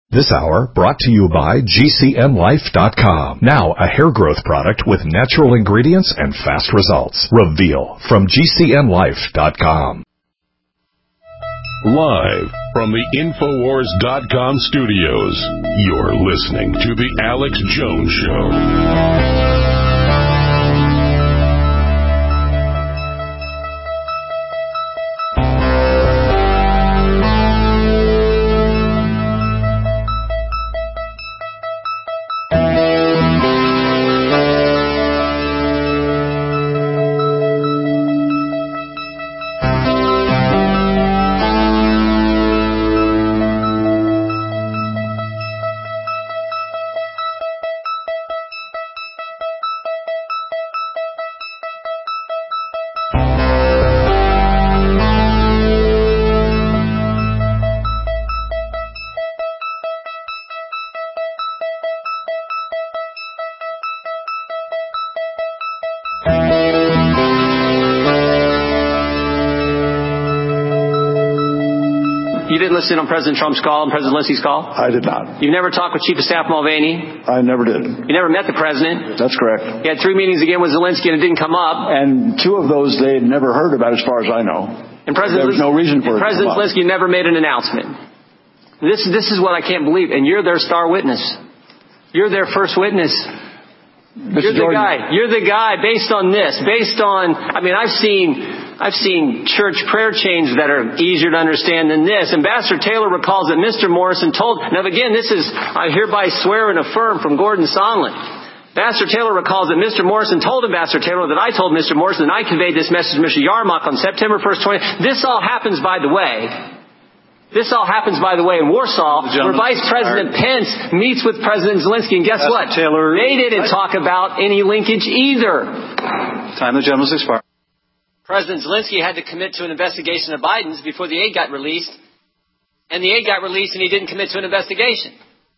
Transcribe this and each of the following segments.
This hour brought to you by GCNlife.com. Now a hair growth product with natural ingredients and fast results. Reveal from GCNlife.com. Live from the Infowars.com studios, you're listening to The Alex Jones Show. Listen on President Trump's call and President Zelensky's call? I did not. You've never talked with Chief of Staff Mulvaney? I never did. You never met the president? That's correct. You had 3 meetings again with Zelensky and it didn't come up. And 2 of those they had never heard about as far as I know. And there was no reason for it. President Zelensky never made an announcement. This is what I can't believe. And you're their star witness. You're their first witness. You're the guy. You're the guy based on this. Based on, I've seen church prayer chains that are easier to understand than this. Ambassador Taylor recalls that Mr. Morrison told, now again, this is, I hereby swear and affirm from Gordon Sondland. Ambassador Taylor recalls that Mr. Morrison told Ambassador Taylor that I told Mr. Morrison and I conveyed this message to Mr. Yarmouk on September 1st, 20. This all happens, by the way. This all happens, by the way, in Warsaw, where Vice President Pence meets with President Zelensky. And guess what? Taylor, they didn't talk about any linkage either. Time the gentleman's expired. President Zelensky had to commit to an investigation of Biden's before the aid got released. And the aid got released and he didn't commit to an investigation.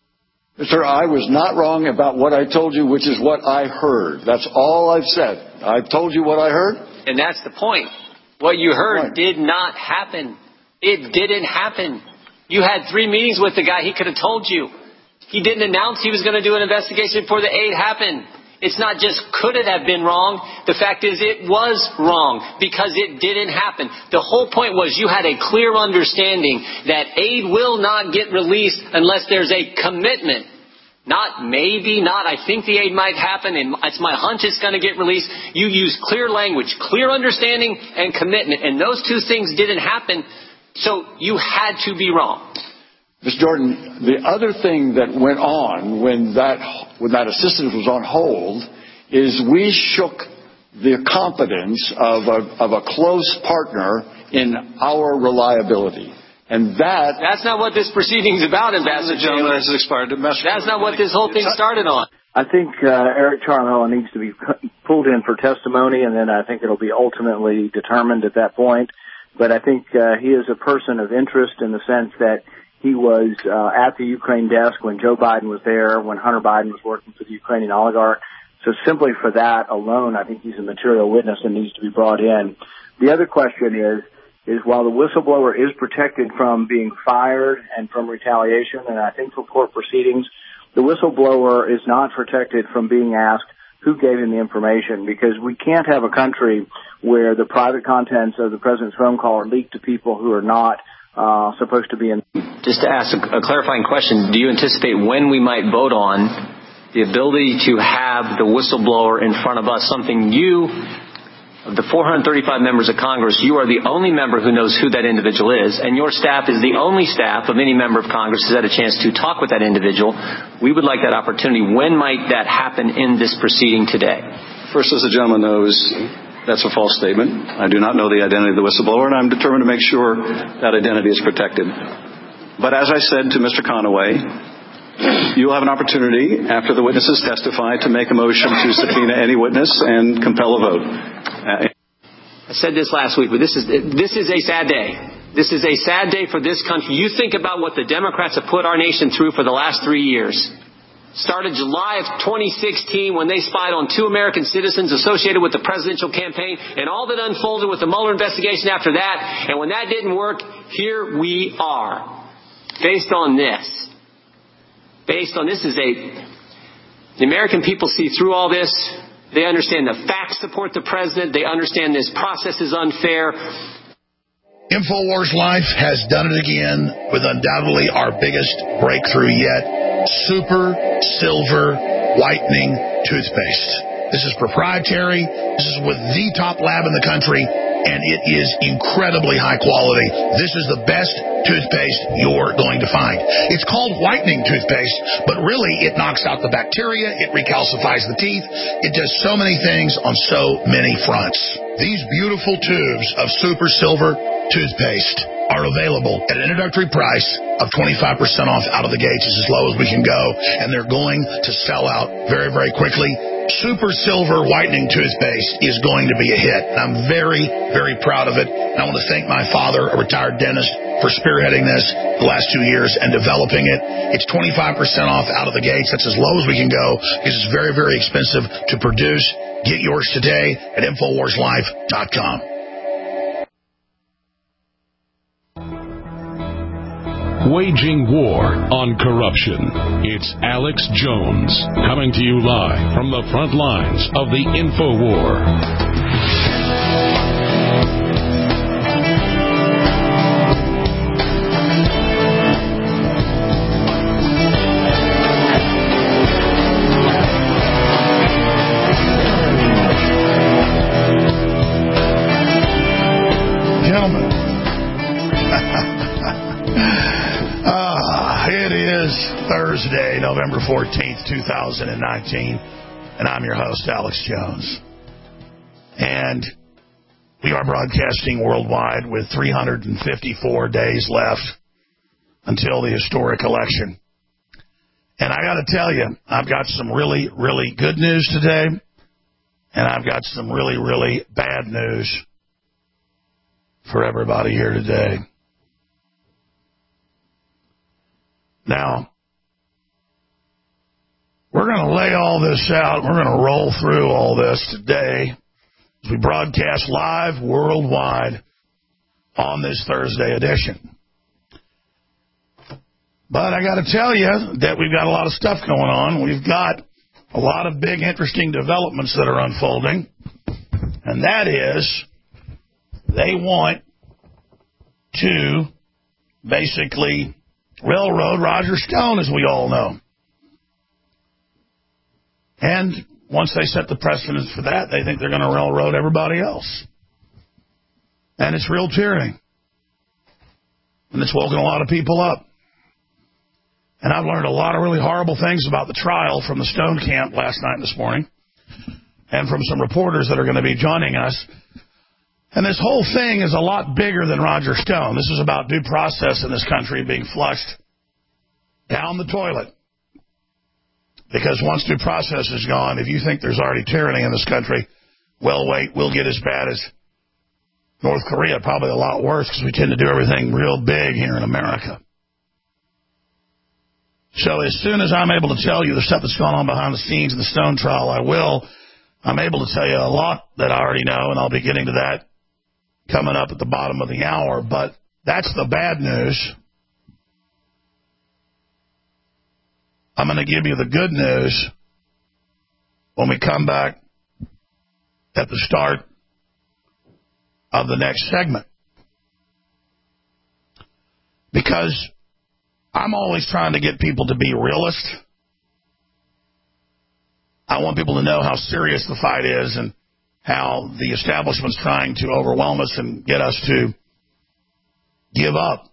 Sir, I was not wrong about what I told you, which is what I heard. That's all I've said. I've told you what I heard. And that's the point. What you heard did not happen. It didn't happen. You had 3 meetings with the guy. He could have told you. He didn't announce he was going to do an investigation before the aid happened. It's not just could it have been wrong. The fact is it was wrong because it didn't happen. The whole point was you had a clear understanding that aid will not get released unless there's a commitment. Not maybe, not I think the aid might happen and it's my hunch it's going to get released. You used clear language, clear understanding and commitment. And those 2 things didn't happen. So you had to be wrong. Mr. Jordan, the other thing that went on when that assistance was on hold is we shook the confidence of a close partner in our reliability. And that's not what this proceeding is about, Ambassador Taylor. That's not what this whole thing started on. I think Eric Charmella needs to be pulled in for testimony, and then I think it'll be ultimately determined at that point. But I think he is a person of interest in the sense that he was at the Ukraine desk when Joe Biden was there, when Hunter Biden was working for the Ukrainian oligarch. So simply for that alone, I think he's a material witness and needs to be brought in. The other question is while the whistleblower is protected from being fired and from retaliation, and I think for court proceedings, the whistleblower is not protected from being asked who gave him the information, because we can't have a country where the private contents of the president's phone call are leaked to people who are not supposed to be in. Just to ask a clarifying question, do you anticipate when we might vote on the ability to have the whistleblower in front of us, something you, of the 435 members of Congress, you are the only member who knows who that individual is, and your staff is the only staff of any member of Congress who's had a chance to talk with that individual. We would like that opportunity. When might that happen in this proceeding today? First, as the gentleman knows, that's a false statement. I do not know the identity of the whistleblower, and I'm determined to make sure that identity is protected. But as I said to Mr. Conaway, you'll have an opportunity after the witnesses testify to make a motion to subpoena any witness and compel a vote. I said this last week, but this is a sad day. This is a sad day for this country. You think about what the Democrats have put our nation through for the last 3 years. Started July of 2016 when they spied on 2 American citizens associated with the presidential campaign, and all that unfolded with the Mueller investigation after that. And when that didn't work, here we are, based on this. based on this the American people see through all this. They understand the facts support the president. They understand this process is unfair. InfoWars Life has done it again with undoubtedly our biggest breakthrough yet. Super Silver Whitening Toothpaste. This is proprietary. This is with the top lab in the country, and it is incredibly high quality. This is the best toothpaste you're going to find. It's called whitening toothpaste, but really it knocks out the bacteria, it recalcifies the teeth, it does so many things on so many fronts. These beautiful tubes of Super Silver toothpaste are available at an introductory price of 25% off out of the gates. It's as low as we can go, and they're going to sell out very, very quickly. Super Silver Whitening Toothpaste is going to be a hit, and I'm very, very proud of it. And I want to thank my father, a retired dentist, for spearheading this the last 2 years and developing it. It's 25% off out of the gates. That's as low as we can go because it's very, very expensive to produce. Get yours today at InfoWarsLife.com. Waging war on corruption. It's Alex Jones coming to you live from the front lines of the InfoWar. Thursday, November 14th, 2019, and I'm your host, Alex Jones. And we are broadcasting worldwide with 354 days left until the historic election. And I got to tell you, I've got some really, really good news today, and I've got some really, really bad news for everybody here today. Now, we're going to lay all this out. We're going to roll through all this today as we broadcast live worldwide on this Thursday edition. But I got to tell you that we've got a lot of stuff going on. We've got a lot of big, interesting developments that are unfolding. And that is, they want to basically railroad Roger Stone, as we all know. And once they set the precedent for that, they think they're going to railroad everybody else. And it's real tyranny. And it's woken a lot of people up. And I've learned a lot of really horrible things about the trial from the Stone camp last night and this morning, and from some reporters that are going to be joining us. And this whole thing is a lot bigger than Roger Stone. This is about due process in this country being flushed down the toilet. Because once due process is gone, if you think there's already tyranny in this country, well, wait, we'll get as bad as North Korea, probably a lot worse, because we tend to do everything real big here in America. So as soon as I'm able to tell you the stuff that's going on behind the scenes in the Stone trial, I will. I'm able to tell you a lot that I already know, and I'll be getting to that coming up at the bottom of the hour. But that's the bad news. I'm going to give you the good news when we come back at the start of the next segment. Because I'm always trying to get people to be realists. I want people to know how serious the fight is and how the establishment's trying to overwhelm us and get us to give up.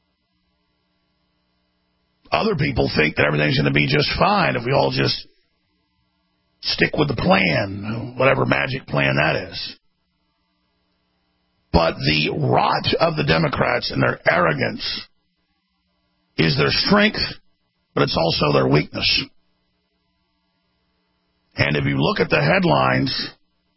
Other people think that everything's going to be just fine if we all just stick with the plan, whatever magic plan that is. But the rot of the Democrats and their arrogance is their strength, but it's also their weakness. And if you look at the headlines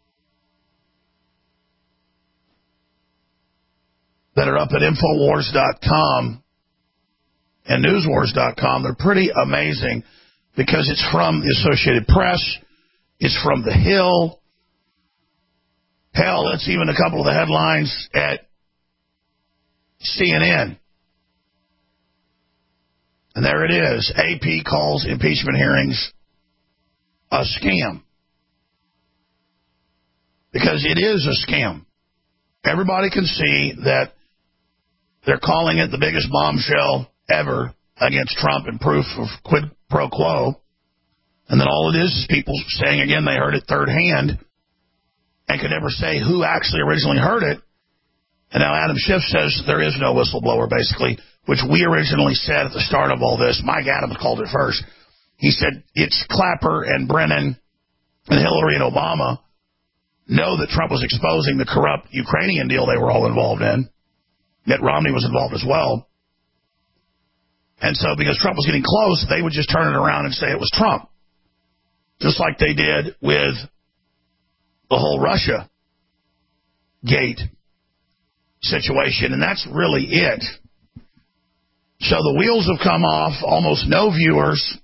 that are up at Infowars.com and Newswars.com, they're pretty amazing because it's from the Associated Press, it's from The Hill. Hell, it's even a couple of the headlines at CNN. And there it is. AP calls impeachment hearings a scam. Because it is a scam. Everybody can see that they're calling it the biggest bombshell ever against Trump and proof of quid pro quo. And then all it is people saying, again, they heard it third hand and could never say who actually originally heard it. And now Adam Schiff says there is no whistleblower, basically, which we originally said at the start of all this. Mike Adams called it first. He said it's Clapper and Brennan and Hillary and Obama know that Trump was exposing the corrupt Ukrainian deal they were all involved in. Mitt Romney was involved as well. And so because Trump was getting close, they would just turn it around and say it was Trump. Just like they did with the whole Russia gate situation. And that's really it. So the wheels have come off, almost no viewers.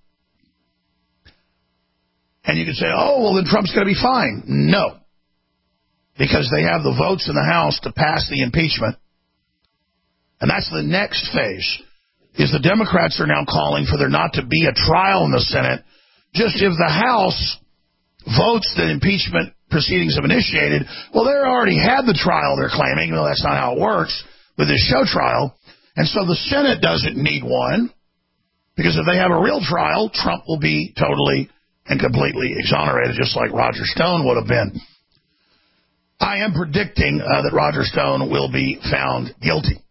And you could say, oh, well, then Trump's going to be fine. No. Because they have the votes in the House to pass the impeachment. And that's the next phase, is the Democrats are now calling for there not to be a trial in the Senate. Just if the House votes that impeachment proceedings have initiated, well, they already had the trial, they're claiming. Well, that's not how it works with this show trial. And so the Senate doesn't need one, because if they have a real trial, Trump will be totally and completely exonerated, just like Roger Stone would have been. I am predicting that Roger Stone will be found guilty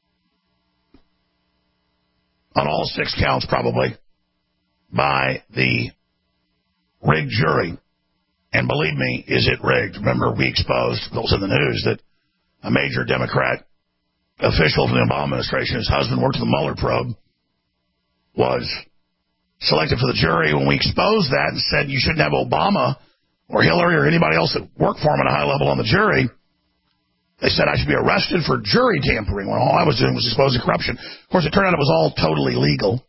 on all 6 counts, probably, by the rigged jury. And believe me, is it rigged? Remember, we exposed, it was in the news, that a major Democrat official from the Obama administration, his husband worked in the Mueller probe, was selected for the jury. When we exposed that and said you shouldn't have Obama or Hillary or anybody else that worked for him at a high level on the jury, they said I should be arrested for jury tampering when all I was doing was exposing corruption. Of course, it turned out it was all totally legal.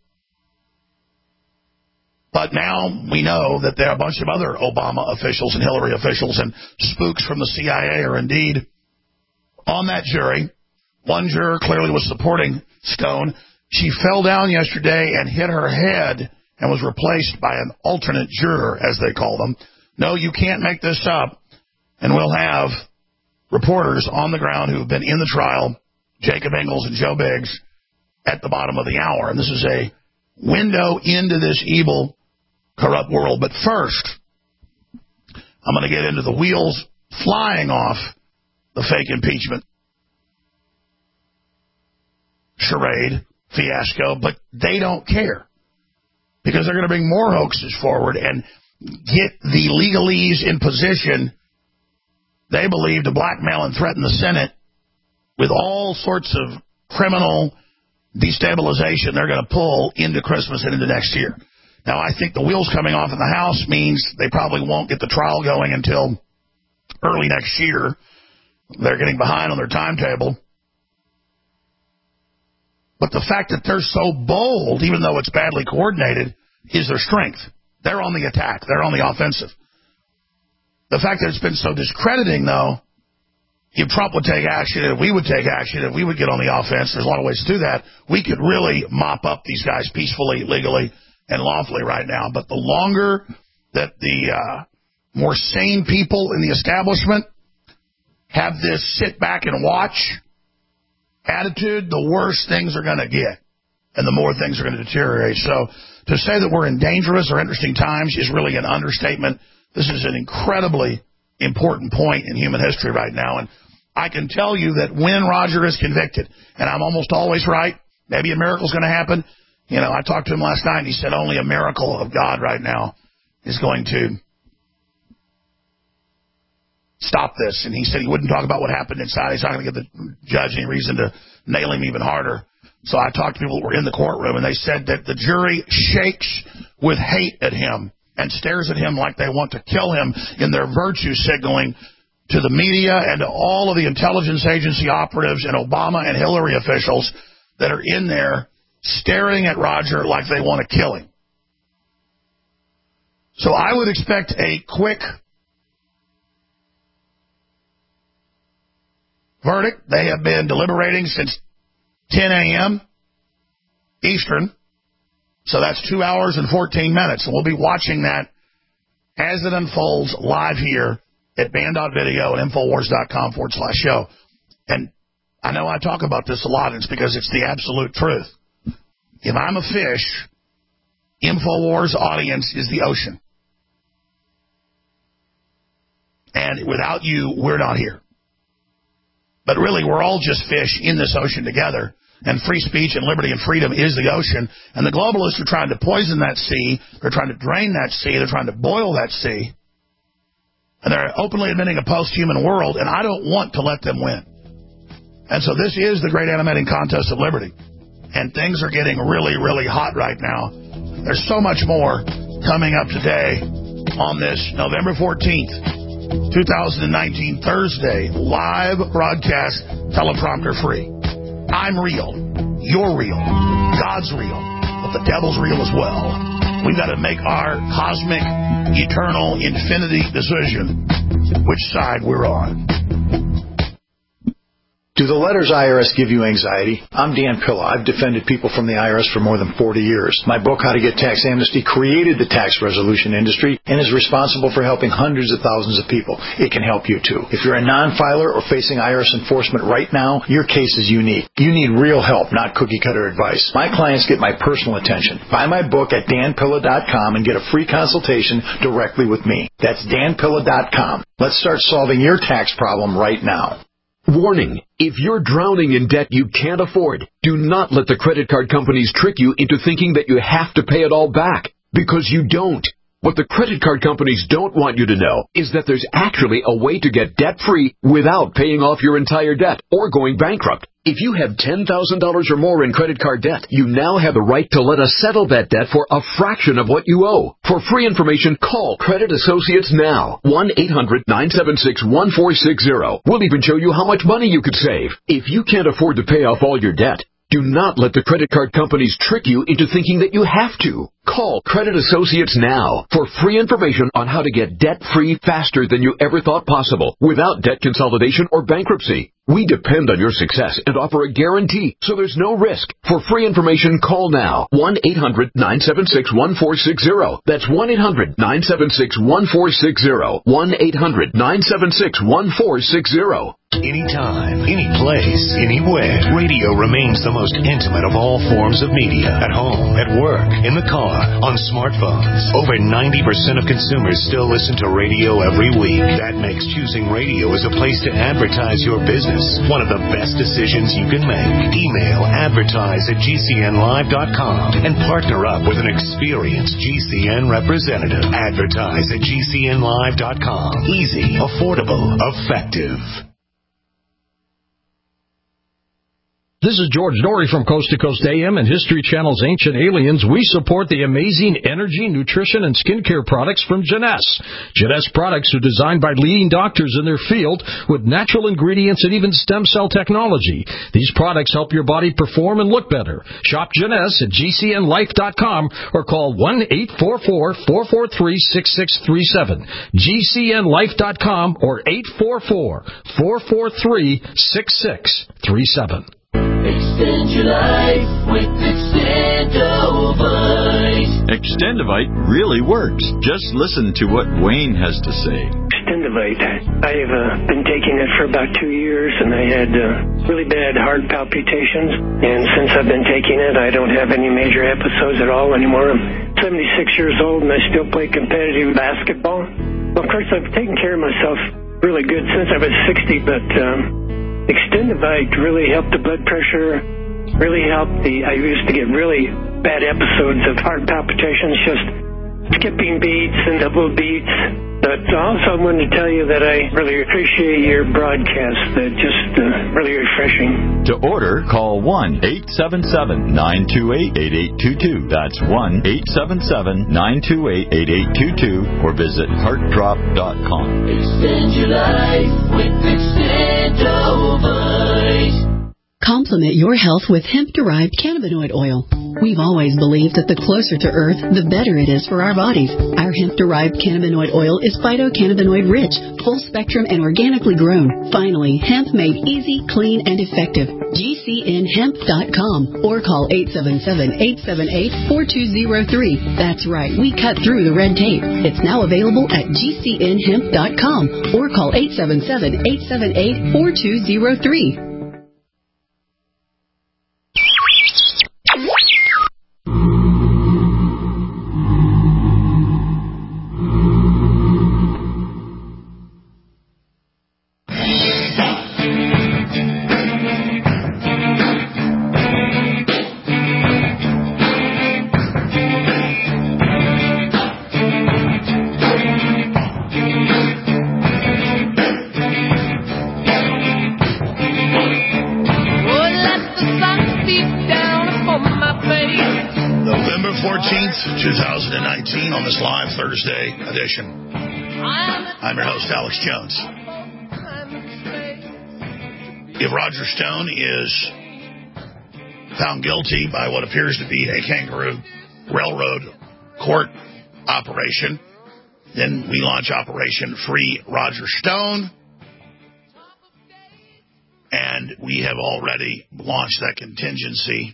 But now we know that there are a bunch of other Obama officials and Hillary officials and spooks from the CIA are indeed on that jury. One juror clearly was supporting Stone. She fell down yesterday and hit her head and was replaced by an alternate juror, as they call them. No, you can't make this up. And we'll have reporters on the ground who have been in the trial, Jacob Ingalls and Joe Biggs, at the bottom of the hour. And this is a window into this evil, corrupt world. But first, I'm going to get into the wheels flying off the fake impeachment charade, fiasco, but they don't care because they're going to bring more hoaxes forward and get the legalese in position, they believe, to blackmail and threaten the Senate with all sorts of criminal destabilization they're going to pull into Christmas and into next year. Now, I think the wheels coming off in the House means they probably won't get the trial going until early next year. They're getting behind on their timetable. But the fact that they're so bold, even though it's badly coordinated, is their strength. They're on the attack. They're on the offensive. The fact that it's been so discrediting, though, if Trump would take action, if we would take action, if we would get on the offense, there's a lot of ways to do that, we could really mop up these guys peacefully, legally, and lawfully right now. But the longer that the more sane people in the establishment have this sit back and watch attitude, the worse things are going to get and the more things are going to deteriorate. So to say that we're in dangerous or interesting times is really an understatement. This is an incredibly important point in human history right now. And I can tell you that when Roger is convicted, and I'm almost always right, maybe a miracle's going to happen. You know, I talked to him last night and he said only a miracle of God right now is going to stop this. And he said he wouldn't talk about what happened inside. He's not going to give the judge any reason to nail him even harder. So I talked to people that were in the courtroom, and they said that the jury shakes with hate at him and stares at him like they want to kill him in their virtue signaling to the media and to all of the intelligence agency operatives and Obama and Hillary officials that are in there staring at Roger like they want to kill him. So I would expect a quick verdict. They have been deliberating since 10 a.m. Eastern. So that's 2 hours and 14 minutes. And we'll be watching that as it unfolds live here at band.video and Infowars.com/show. And I know I talk about this a lot, and it's because it's the absolute truth. If I'm a fish, Infowars audience is the ocean. And without you, we're not here. But really, we're all just fish in this ocean together. And free speech and liberty and freedom is the ocean. And the globalists are trying to poison that sea. They're trying to drain that sea. They're trying to boil that sea. And they're openly admitting a post-human world, and I don't want to let them win. And so this is the great animating contest of liberty. And things are getting really, really hot right now. There's so much more coming up today on this November 14th, 2019, Thursday, live broadcast, teleprompter free. I'm real. You're real. God's real. But the devil's real as well. We've got to make our cosmic, eternal, infinity decision which side we're on. Do the letters IRS give you anxiety? I'm Dan Pilla. I've defended people from the IRS for more than 40 years. My book, How to Get Tax Amnesty, created the tax resolution industry and is responsible for helping hundreds of thousands of people. It can help you too. If you're a non-filer or facing IRS enforcement right now, your case is unique. You need real help, not cookie-cutter advice. My clients get my personal attention. Buy my book at danpilla.com and get a free consultation directly with me. That's danpilla.com. Let's start solving your tax problem right now. Warning, if you're drowning in debt you can't afford, do not let the credit card companies trick you into thinking that you have to pay it all back, because you don't. What the credit card companies don't want you to know is that there's actually a way to get debt-free without paying off your entire debt or going bankrupt. If you have $10,000 or more in credit card debt, you now have the right to let us settle that debt for a fraction of what you owe. For free information, call Credit Associates now. 1-800-976-1460. We'll even show you how much money you could save. If you can't afford to pay off all your debt, do not let the credit card companies trick you into thinking that you have to. Call Credit Associates now for free information on how to get debt-free faster than you ever thought possible without debt consolidation or bankruptcy. We depend on your success and offer a guarantee, so there's no risk. For free information, call now. 1-800-976-1460. That's 1-800-976-1460. 1-800-976-1460. Anytime, any place, anywhere. Radio remains the most intimate of all forms of media. At home, at work, in the car, on smartphones. Over 90% of consumers still listen to radio every week. That makes choosing radio as a place to advertise your business one of the best decisions you can make. Email advertise@gcnlive.com and partner up with an experienced GCN representative. Advertise@gcnlive.com. Easy, affordable, effective. This is George Norrie from Coast to Coast AM and History Channel's Ancient Aliens. We support the amazing energy, nutrition, and skincare products from Jeunesse. Jeunesse products are designed by leading doctors in their field with natural ingredients and even stem cell technology. These products help your body perform and look better. Shop Jeunesse at GCNlife.com or call 1-844-443-6637. GCNlife.com or 844-443-6637. Extend your life with Extendovite. Extendovite really works. Just listen to what Wayne has to say. Extendovite. I've been taking it for about 2 years, and I had really bad heart palpitations. And since I've been taking it, I don't have any major episodes at all anymore. I'm 76 years old, and I still play competitive basketball. Well, of course, I've taken care of myself really good since I was 60, but Extendovite really helped the blood pressure, really helped I used to get really bad episodes of heart palpitations, just skipping beats and double beats. But also I wanted to tell you that I really appreciate your broadcast. They're just really refreshing. To order, call 1-877-928-8822. That's 1-877-928-8822 or visit heartdrop.com. Extend your life with Extendovite. Complement your health with hemp-derived cannabinoid oil. We've always believed that the closer to Earth, the better it is for our bodies. Our hemp-derived cannabinoid oil is phytocannabinoid-rich, full-spectrum, and organically grown. Finally, hemp made easy, clean, and effective. GCNhemp.com or call 877-878-4203. That's right, we cut through the red tape. It's now available at GCNhemp.com or call 877-878-4203. On this live Thursday edition. I'm your host, Alex Jones. If Roger Stone is found guilty by what appears to be a Kangaroo Railroad court operation, then we launch Operation Free Roger Stone. And we have already launched that contingency.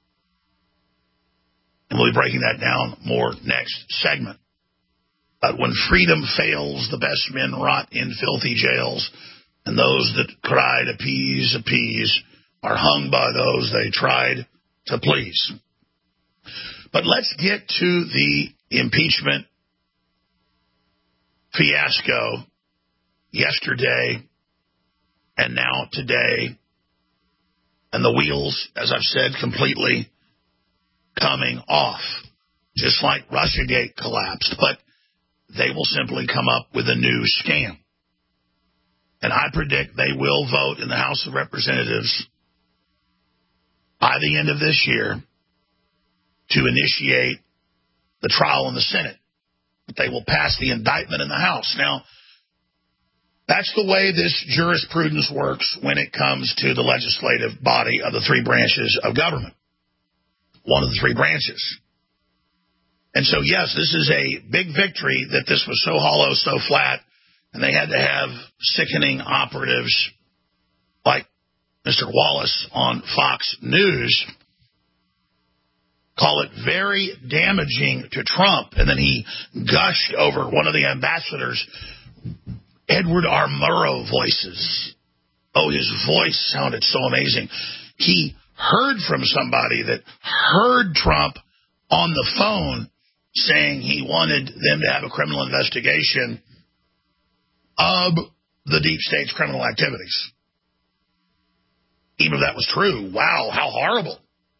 And we'll be breaking that down more next segment. But when freedom fails, the best men rot in filthy jails, and those that cried appease, appease, are hung by those they tried to please. But let's get to the impeachment fiasco yesterday and now today, and the wheels, as I've said, completely coming off, just like Russiagate collapsed, but they will simply come up with a new scam. And I predict they will vote in the House of Representatives by the end of this year to initiate the trial in the Senate. But they will pass the indictment in the House. Now, that's the way this jurisprudence works when it comes to the legislative body of the three branches of government. One of the three branches. And so, yes, this is a big victory that this was so hollow, so flat, and they had to have sickening operatives like Mr. Wallace on Fox News call it very damaging to Trump. And then he gushed over one of the ambassadors' Edward R. Murrow voices. Oh, his voice sounded so amazing. He heard from somebody that heard Trump on the phone saying he wanted them to have a criminal investigation of the deep state's criminal activities. Even if that was true, wow, how horrible.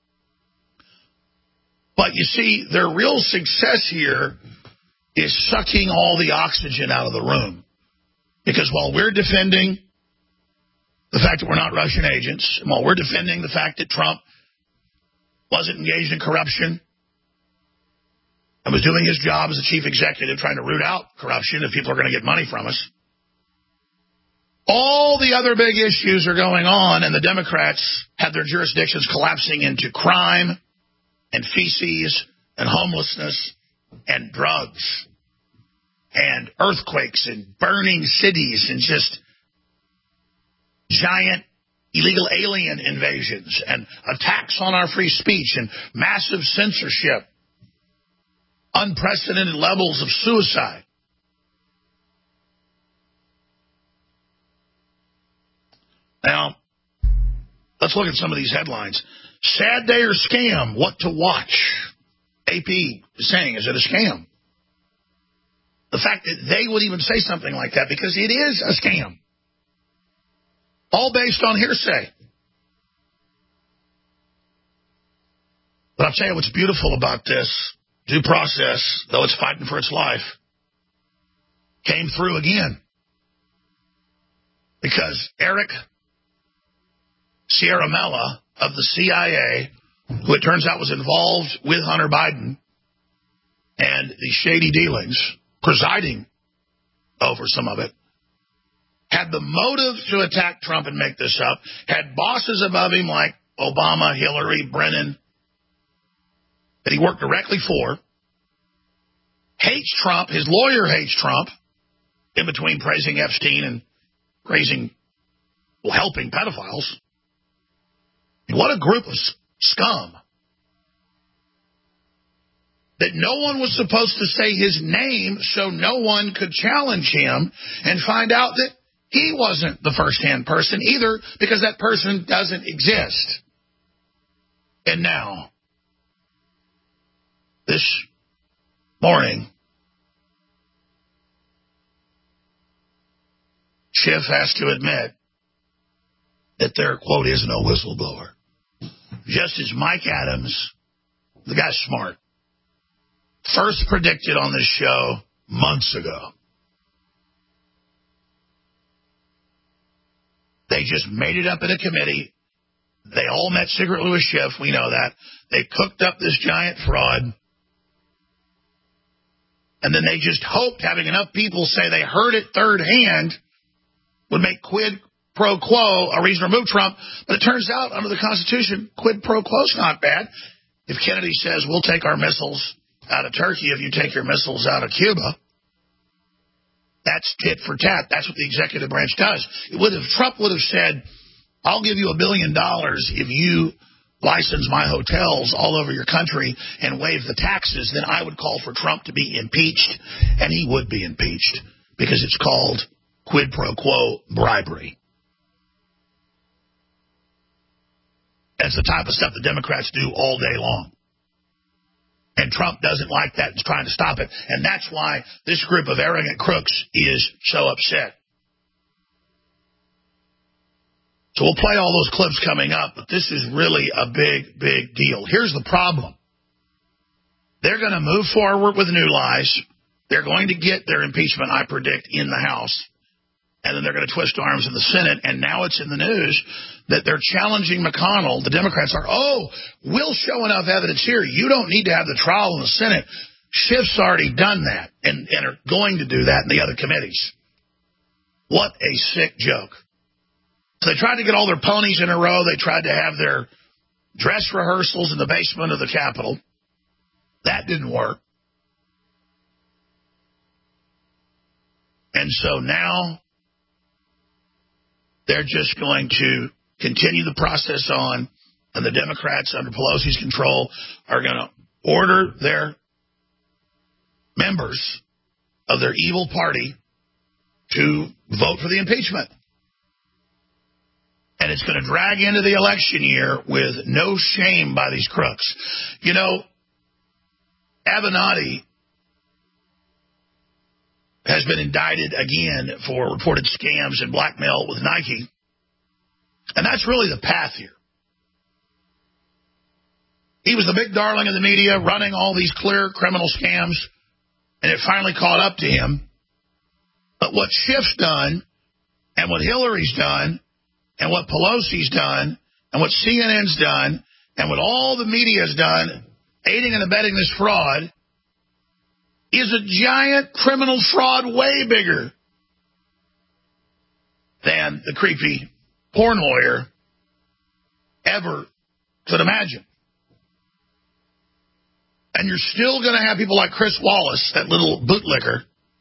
But you see, their real success here is sucking all the oxygen out of the room. Because while we're defending the fact that we're not Russian agents, and while we're defending the fact that Trump wasn't engaged in corruption and was doing his job as the chief executive trying to root out corruption if people are going to get money from us, all the other big issues are going on, and the Democrats have their jurisdictions collapsing into crime and feces and homelessness and drugs and earthquakes and burning cities and just giant illegal alien invasions and attacks on our free speech and massive censorship, unprecedented levels of suicide. Now, let's look at some of these headlines. Sad day or scam, what to watch? AP is saying, is it a scam? The fact that they would even say something like that, because it is a scam. All based on hearsay. But I'll tell you what's beautiful about this. Due process, though it's fighting for its life, came through again. Because Eric Ciaramella of the CIA, who it turns out was involved with Hunter Biden and the shady dealings, presiding over some of it, had the motive to attack Trump and make this up, had bosses above him like Obama, Hillary, Brennan, that he worked directly for, hates Trump, his lawyer hates Trump, in between praising Epstein and praising, well, helping pedophiles. What a group of scum. That no one was supposed to say his name so no one could challenge him and find out that he wasn't the first-hand person either, because that person doesn't exist. And now, this morning, Schiff has to admit that there, quote, is no whistleblower. Just as Mike Adams, the guy's smart, first predicted on this show months ago. They just made it up in a committee. They all met secretly with Schiff. We know that. They cooked up this giant fraud. And then they just hoped having enough people say they heard it third hand would make quid pro quo a reason to remove Trump. But it turns out, under the Constitution, quid pro quo is not bad. If Kennedy says, we'll take our missiles out of Turkey if you take your missiles out of Cuba, that's tit for tat. That's what the executive branch does. Trump would have said, I'll give you $1 billion if you license my hotels all over your country and waive the taxes, then I would call for Trump to be impeached, and he would be impeached because it's called quid pro quo bribery. That's the type of stuff the Democrats do all day long. And Trump doesn't like that and is trying to stop it. And that's why this group of arrogant crooks is so upset. So we'll play all those clips coming up, but this is really a big, big deal. Here's the problem. They're going to move forward with new lies. They're going to get their impeachment, I predict, in the House. And then they're going to twist arms in the Senate. And now it's in the news that they're challenging McConnell. The Democrats are, we'll show enough evidence here. You don't need to have the trial in the Senate. Schiff's already done that and are going to do that in the other committees. What a sick joke. So they tried to get all their ponies in a row. They tried to have their dress rehearsals in the basement of the Capitol. That didn't work. And so now they're just going to continue the process on, and the Democrats under Pelosi's control are going to order their members of their evil party to vote for the impeachment. And it's going to drag into the election year with no shame by these crooks. You know, Avenatti has been indicted again for reported scams and blackmail with Nike. And that's really the path here. He was the big darling of the media, running all these clear criminal scams, and it finally caught up to him. But what Schiff's done, and what Hillary's done, and what Pelosi's done, and what CNN's done, and what all the media's done, aiding and abetting this fraud, is a giant criminal fraud way bigger than the creepy porn lawyer ever could imagine. And you're still going to have people like Chris Wallace, that little bootlicker,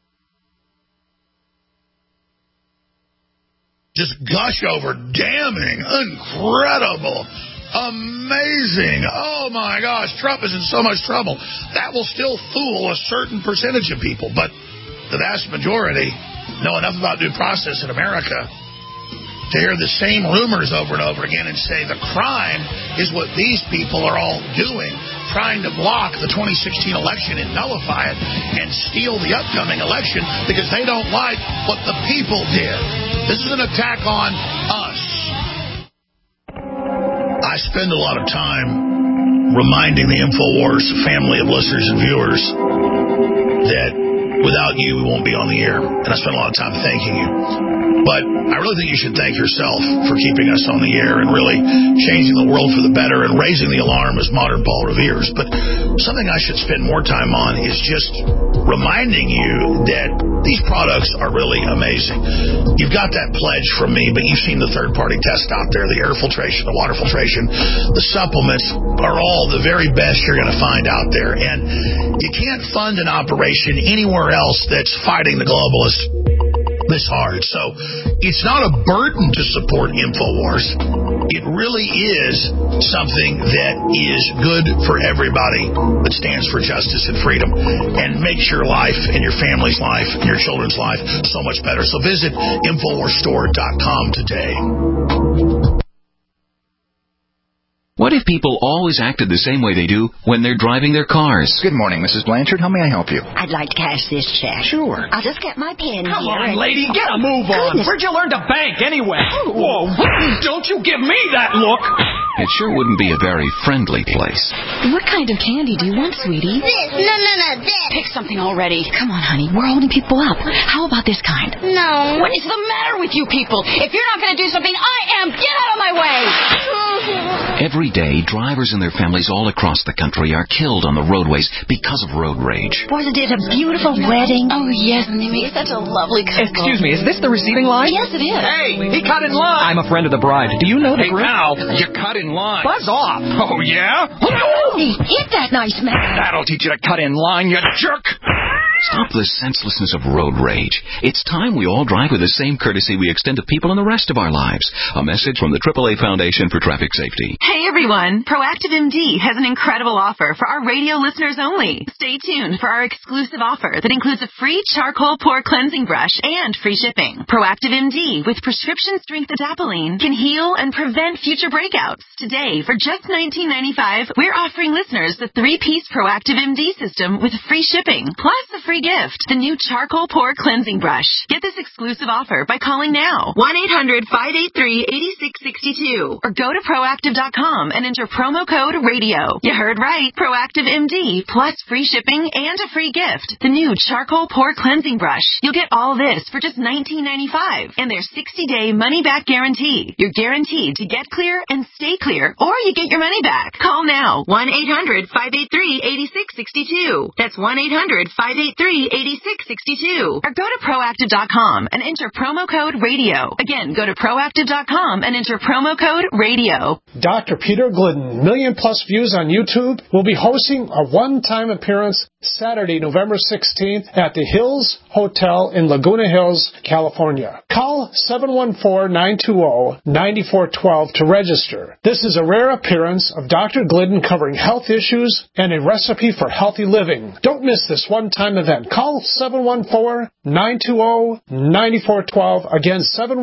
just gush over damning, incredible, amazing, oh my gosh, Trump is in so much trouble. That will still fool a certain percentage of people, but the vast majority know enough about due process in America to hear the same rumors over and over again and say the crime is what these people are all doing, trying to block the 2016 election and nullify it and steal the upcoming election because they don't like what the people did. This is an attack on us. I spend a lot of time reminding the InfoWars family of listeners and viewers that Without you, we won't be on the air. And I spent a lot of time thanking you. But I really think you should thank yourself for keeping us on the air and really changing the world for the better and raising the alarm as modern Paul Revere's. But something I should spend more time on is just reminding you that these products are really amazing. You've got that pledge from me, but you've seen the third-party tests out there, the air filtration, the water filtration, the supplements are all the very best you're going to find out there. And you can't fund an operation anywhere else that's fighting the globalists this hard. So it's not a burden to support InfoWars. It really is something that is good for everybody that stands for justice and freedom and makes your life and your family's life and your children's life so much better. So visit InfoWarsStore.com today. What if people always acted the same way they do when they're driving their cars? Good morning, Mrs. Blanchard. How may I help you? I'd like to cash this check. Sure. I'll just get my pen Come here. on, lady, get a move on. Goodness. Where'd you learn to bank anyway? Whoa, don't you give me that look. It sure wouldn't be a very friendly place. What kind of candy do you want, sweetie? This. No, this. Pick something already. Come on, honey. We're holding people up. How about this kind? No. What is the matter with you people? If you're not going to do something, I am. Get out of my way. Every day, drivers and their families all across the country are killed on the roadways because of road rage. Wasn't it a beautiful wedding? Oh, yes, Nimmy. Such a lovely couple. Excuse me, is this the receiving line? Yes, it is. Hey, he cut in line. I'm a friend of the bride. Do you know the group? Hey, pal, you cut in line. Buzz off. Oh, yeah? Hit that nice man. That'll teach you to cut in line, you jerk. Stop the senselessness of road rage. It's time we all drive with the same courtesy we extend to people in the rest of our lives. A message from the AAA Foundation for Traffic Safety. Hey everyone, Proactive MD has an incredible offer for our radio listeners only. Stay tuned for our exclusive offer that includes a free charcoal pore cleansing brush and free shipping. Proactive MD with prescription strength adapalene can heal and prevent future breakouts. Today, for just $19.95, we're offering listeners the 3-piece Proactive MD system with free shipping, plus a free gift, the new charcoal pore cleansing brush. Get this exclusive offer by calling now, 1-800-583-8662, or go to Proactive.com and enter promo code RADIO. You heard right, Proactive MD, plus free shipping and a free gift, the new charcoal pore cleansing brush. You'll get all this for just $19.95 and their 60-day money-back guarantee. You're guaranteed to get clear and stay clear, or you get your money back. Call now, 1-800-583-8662. That's 1-800-583-8662, or go to Proactive.com and enter promo code RADIO. Again, go to Proactive.com and enter promo code RADIO. Dr. Peter Glidden, million-plus views on YouTube, will be hosting a one-time appearance Saturday, November 16th at the Hills Hotel in Laguna Hills, California. Call 714-920-9412 to register. This is a rare appearance of Dr. Glidden covering health issues and a recipe for healthy living. Don't miss this one-time event. Call 714-920-9412. Again,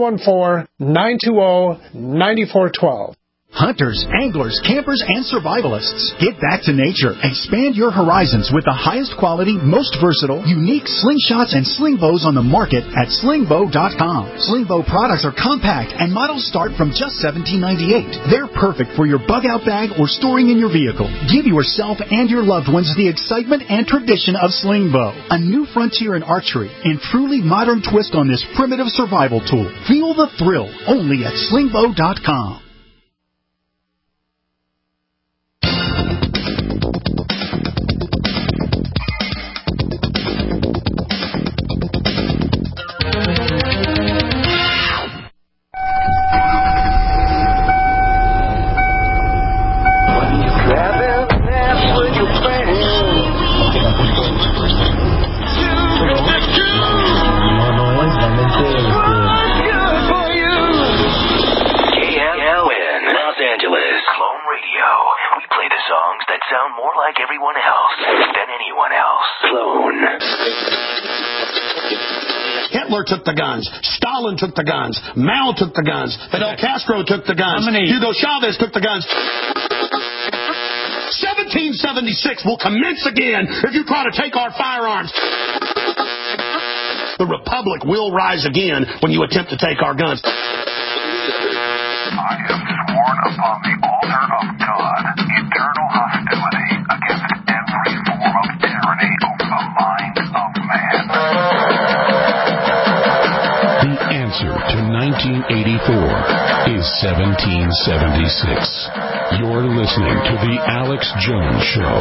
714-920-9412. Hunters, anglers, campers, and survivalists. Get back to nature. Expand your horizons with the highest quality, most versatile, unique slingshots and sling bows on the market at slingbow.com. Slingbow products are compact and models start from just $17.98. They're perfect for your bug-out bag or storing in your vehicle. Give yourself and your loved ones the excitement and tradition of Slingbow, a new frontier in archery and truly modern twist on this primitive survival tool. Feel the thrill only at slingbow.com. Sound more like everyone else than anyone else. Clone. Hitler took the guns. Stalin took the guns. Mao took the guns. Fidel Castro took the guns. Hugo Chavez took the guns. 1776 will commence again if you try to take our firearms. The Republic will rise again when you attempt to take our guns. I have sworn upon the altar of God eternal hostility against every form of tyranny over the mind of man. is 1776. You're listening to The Alex Jones Show.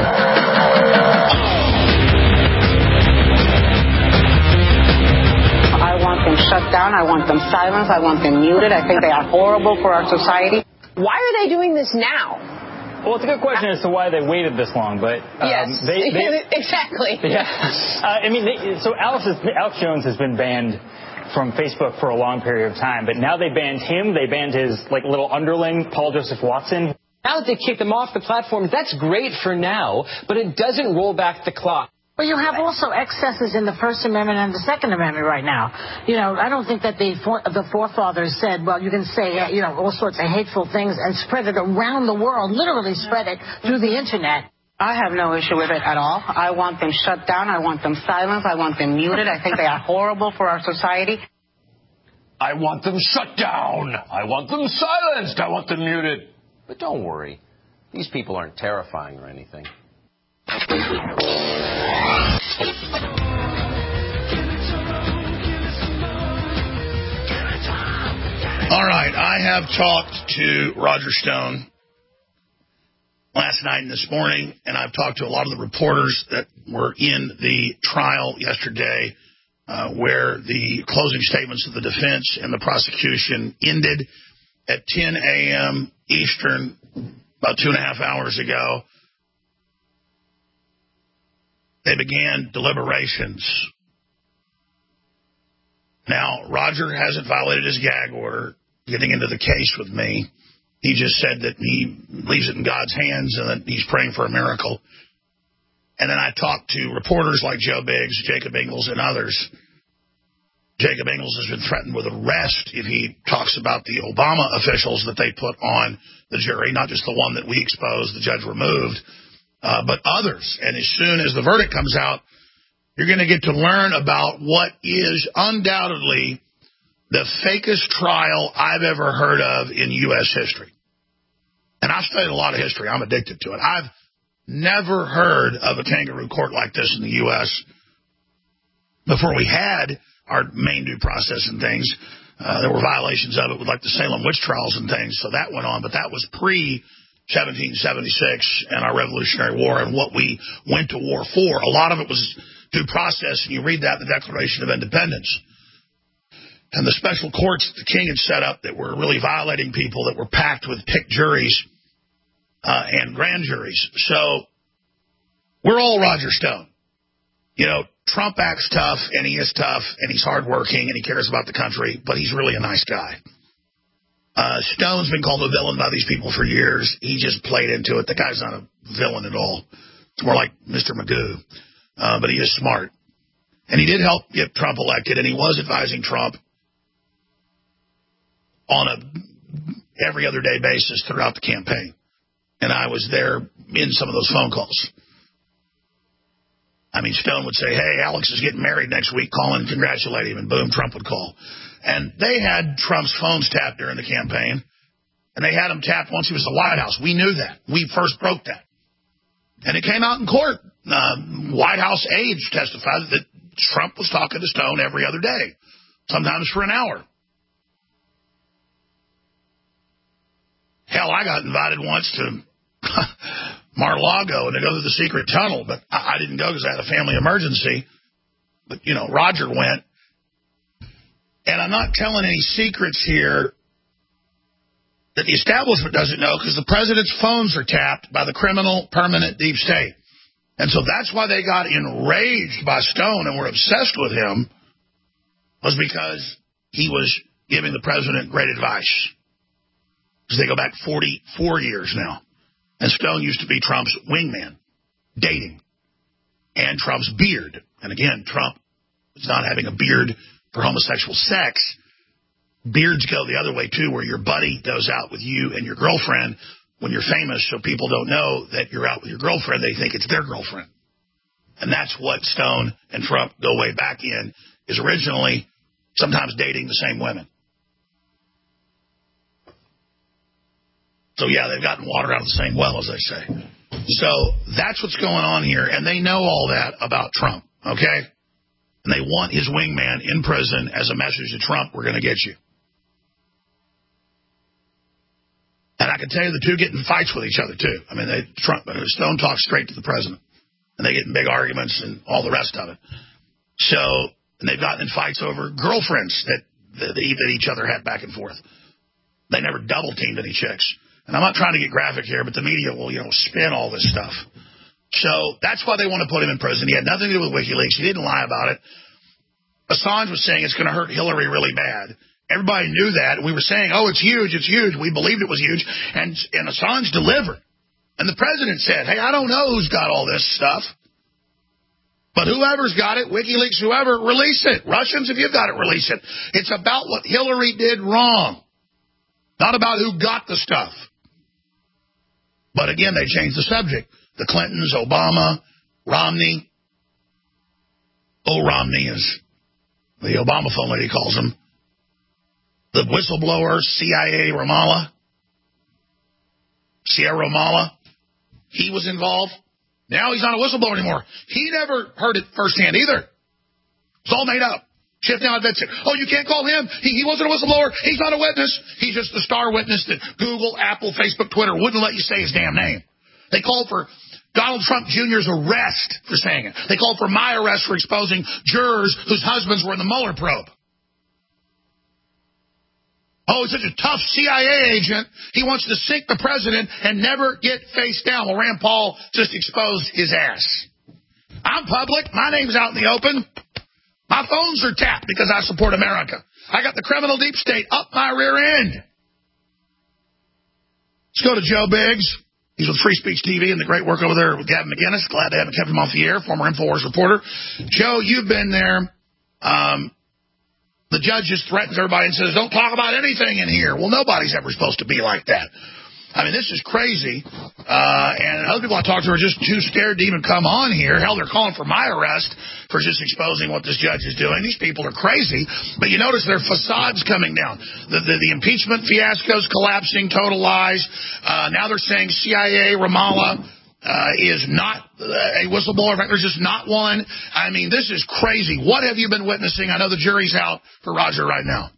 I want them shut down. I want them silenced. I want them muted. I think they are horrible for our society. Why are they doing this now? Well, it's a good question as to why they waited this long, but yes, exactly. Yeah, so Alex Jones has been banned from Facebook for a long period of time, but now they banned him. They banned his little underling, Paul Joseph Watson. Now that they kicked them off the platform, that's great for now, but it doesn't roll back the clock. Well, you have also excesses in the First Amendment and the Second Amendment right now. I don't think that the forefathers said, well, you can say, all sorts of hateful things and spread it around the world, literally spread it through the Internet. I have no issue with it at all. I want them shut down. I want them silenced. I want them muted. I think they are horrible for our society. I want them shut down. I want them silenced. I want them muted. But don't worry. These people aren't terrifying or anything. All right, I have talked to Roger Stone last night and this morning, and I've talked to a lot of the reporters that were in the trial yesterday where the closing statements of the defense and the prosecution ended at 10 a.m. Eastern, about 2.5 hours ago. They began deliberations. Now, Roger hasn't violated his gag order getting into the case with me. He just said that he leaves it in God's hands and that he's praying for a miracle. And then I talked to reporters like Joe Biggs, Jacob Ingles, and others. Jacob Ingles has been threatened with arrest if he talks about the Obama officials that they put on the jury, not just the one that we exposed, the judge removed, but others. And as soon as the verdict comes out, you're going to get to learn about what is undoubtedly the fakest trial I've ever heard of in U.S. history. And I've studied a lot of history. I'm addicted to it. I've never heard of a kangaroo court like this in the U.S. Before we had our main due process and things. There were violations of it with like the Salem witch trials and things, so that went on. But that was pre-1776 and our Revolutionary War and what we went to war for. A lot of it was due process, and you read that in the Declaration of Independence. And the special courts that the king had set up that were really violating people that were packed with picked juries and grand juries. So we're all Roger Stone. Trump acts tough, and he is tough, and he's hardworking, and he cares about the country, but he's really a nice guy. Stone's been called a villain by these people for years. He just played into it. The guy's not a villain at all. It's more like Mr. Magoo. But he is smart. And he did help get Trump elected, and he was advising Trump on a every other day basis throughout the campaign. And I was there in some of those phone calls. I mean, Stone would say, hey, Alex is getting married next week, call and congratulate him, and boom, Trump would call. And they had Trump's phones tapped during the campaign, and they had him tapped once he was in the White House. We knew that. We first broke that. And it came out in court. White House aides testified that Trump was talking to Stone every other day, sometimes for an hour. Hell, I got invited once to Mar-a-Lago and to go to the secret tunnel, but I didn't go because I had a family emergency. But, Roger went. And I'm not telling any secrets here that the establishment doesn't know because the president's phones are tapped by the criminal permanent deep state. And so that's why they got enraged by Stone and were obsessed with him, was because he was giving the president great advice. Because they go back 44 years now. And Stone used to be Trump's wingman, dating, and Trump's beard. And again, Trump was not having a beard for homosexual sex. Beards go the other way, too, where your buddy goes out with you and your girlfriend when you're famous, so people don't know that you're out with your girlfriend. They think it's their girlfriend. And that's what Stone and Trump go way back in, is originally sometimes dating the same women. So, yeah, they've gotten water out of the same well, as they say. So that's what's going on here, and they know all that about Trump, okay? And they want his wingman in prison as a message to Trump, we're going to get you. And I can tell you the two get in fights with each other, too. I mean, Stone talks straight to the president. And they get in big arguments and all the rest of it. So, and they've gotten in fights over girlfriends that each other had back and forth. They never double-teamed any chicks. And I'm not trying to get graphic here, but the media will, spin all this stuff. So that's why they want to put him in prison. He had nothing to do with WikiLeaks. He didn't lie about it. Assange was saying it's going to hurt Hillary really bad. Everybody knew that. We were saying, oh, it's huge, it's huge. We believed it was huge. And Assange delivered. And the president said, hey, I don't know who's got all this stuff. But whoever's got it, WikiLeaks, whoever, release it. Russians, if you've got it, release it. It's about what Hillary did wrong. Not about who got the stuff. But again, they changed the subject. The Clintons, Obama, Romney. Oh, Romney is the Obama phone lady calls him. The whistleblower, CIA Ramallah. Sierra Ramallah. He was involved. Now he's not a whistleblower anymore. He never heard it firsthand either. It's all made up. Shift now admits it. Oh, you can't call him. He wasn't a whistleblower. He's not a witness. He's just the star witness that Google, Apple, Facebook, Twitter wouldn't let you say his damn name. They called for Donald Trump Jr.'s arrest for saying it. They called for my arrest for exposing jurors whose husbands were in the Mueller probe. Oh, he's such a tough CIA agent. He wants to sink the president and never get face down. Well, Rand Paul just exposed his ass. I'm public. My name's out in the open. My phones are tapped because I support America. I got the criminal deep state up my rear end. Let's go to Joe Biggs. He's with Free Speech TV and the great work over there with Gavin McInnes. Glad they haven't kept him off the air, former InfoWars reporter. Joe, you've been there. The judge just threatens everybody and says, don't talk about anything in here. Well, nobody's ever supposed to be like that. I mean, this is crazy. And other people I talked to are just too scared to even come on here. Hell, they're calling for my arrest for just exposing what this judge is doing. These people are crazy. But you notice their facades coming down. The impeachment fiasco's collapsing, total lies. Now they're saying CIA, Ramallah, is not a whistleblower. In fact, there's just not one. I mean, this is crazy. What have you been witnessing? I know the jury's out for Roger right now.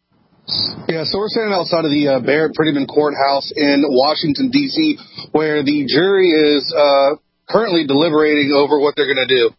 Yeah, so we're standing outside of the Barrett Prettyman Courthouse in Washington, D.C., where the jury is currently deliberating over what they're going to do.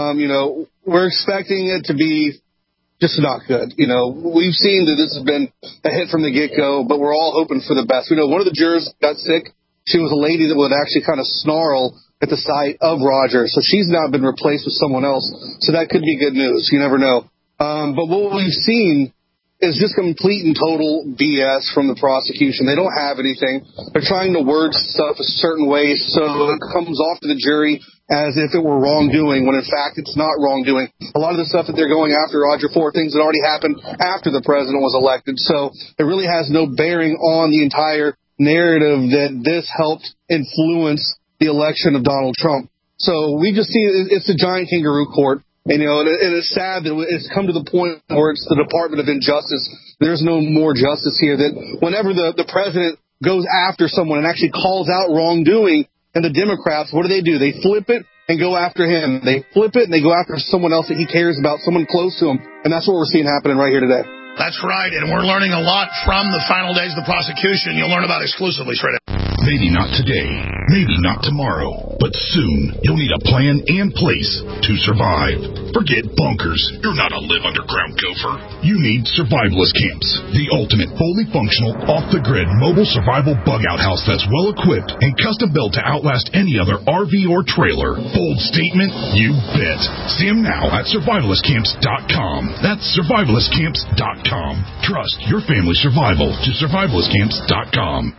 We're expecting it to be just not good. We've seen that this has been a hit from the get-go, but we're all hoping for the best. We know one of the jurors got sick. She was a lady that would actually kind of snarl at the sight of Roger, so she's now been replaced with someone else, so that could be good news. You never know. But what we've seen is just complete and total BS from the prosecution. They don't have anything. They're trying to word stuff a certain way so it comes off to the jury as if it were wrongdoing, when in fact it's not wrongdoing. A lot of the stuff that they're going after Roger for, things that already happened after the president was elected. So it really has no bearing on the entire narrative that this helped influence the election of Donald Trump. So we just see it's a giant kangaroo court. And it's sad that it's come to the point where it's the Department of Injustice. There's no more justice here. That whenever the president goes after someone and actually calls out wrongdoing, and the Democrats, what do? They flip it and go after him. They flip it and they go after someone else that he cares about, someone close to him. And that's what we're seeing happening right here today. That's right, and we're learning a lot from the final days of the prosecution. You'll learn about exclusively straight up. Maybe not today, maybe not tomorrow, but soon you'll need a plan and place to survive. Forget bunkers. You're not a live underground gopher. You need survivalist camps, the ultimate fully functional, off-the-grid mobile survival bug-out house that's well-equipped and custom-built to outlast any other RV or trailer. Bold statement? You bet. See them now at survivalistcamps.com. That's survivalistcamps.com. Trust your family's survival to survivalistcamps.com.